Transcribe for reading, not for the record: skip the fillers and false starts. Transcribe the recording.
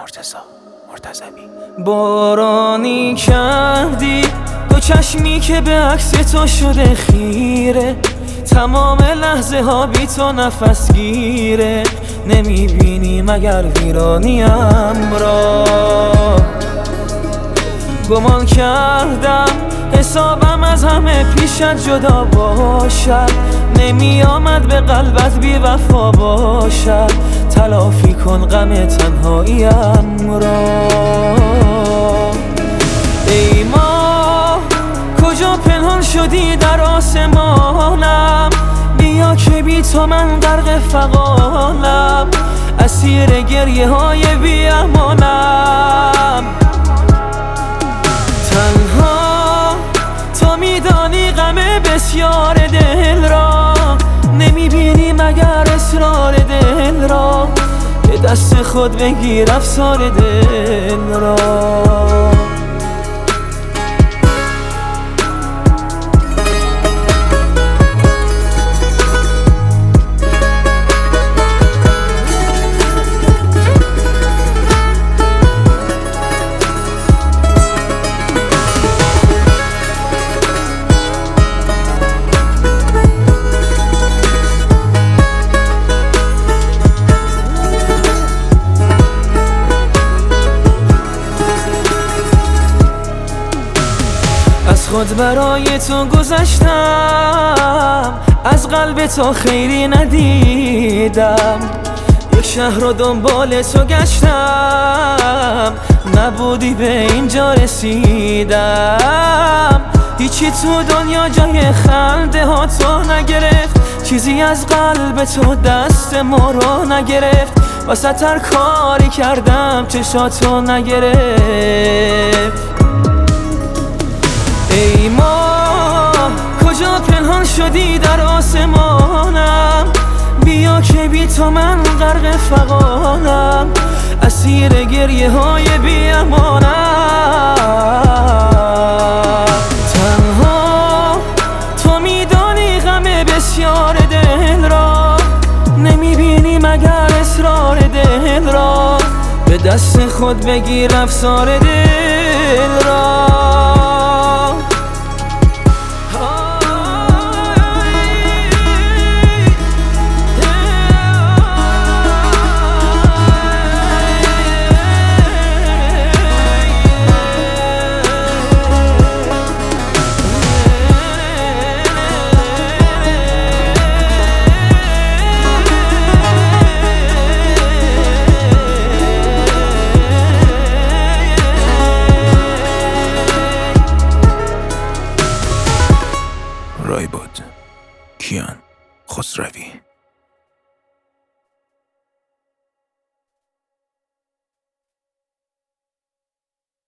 مرتضوی. بارانی کردی دو چشمی که به عکس تو شده خیره، تمام لحظه ها بی تو نفس گیره. نمیبینی مگر ویرانیم را؟ گمان کردم حسابم از همه پیشت جدا باشد، نمی آمد به قلبت بی وفا باشد. تلافی کن غم تنهاییم را. ای ماه کجا پنهان شدی در آسمانم؟ بیا که بی تو من غرق فغانم، اسیر گریه های بی امانم. تنها تو میدانی غم بسیار دل را، نمیبینی مگر اسرار دل را؟ به دست خود بگیر افسار دل را. از خود برای تو گذشتم، از قلب تو خیری ندیدم. یک شهر رو دنبال تو گشتم، نبودی به اینجا رسیدم. هیچی تو دنیا جای خنده ها تو نگرفت، چیزی از قلب تو دست ما رو نگرفت. واسه هر کاری کردم چشاتو نگرفت. ای ماه کجا پنهان شدی در آسمانم؟ بیا که بی تو من غرق فغانم، اسیر گریه های بی امانم. تنها تو میدانی غم بسیار دل را، نمیبینی مگر اسرار دل را؟ به دست خود بگیر افسار دل را. رایباد کیان خسروی.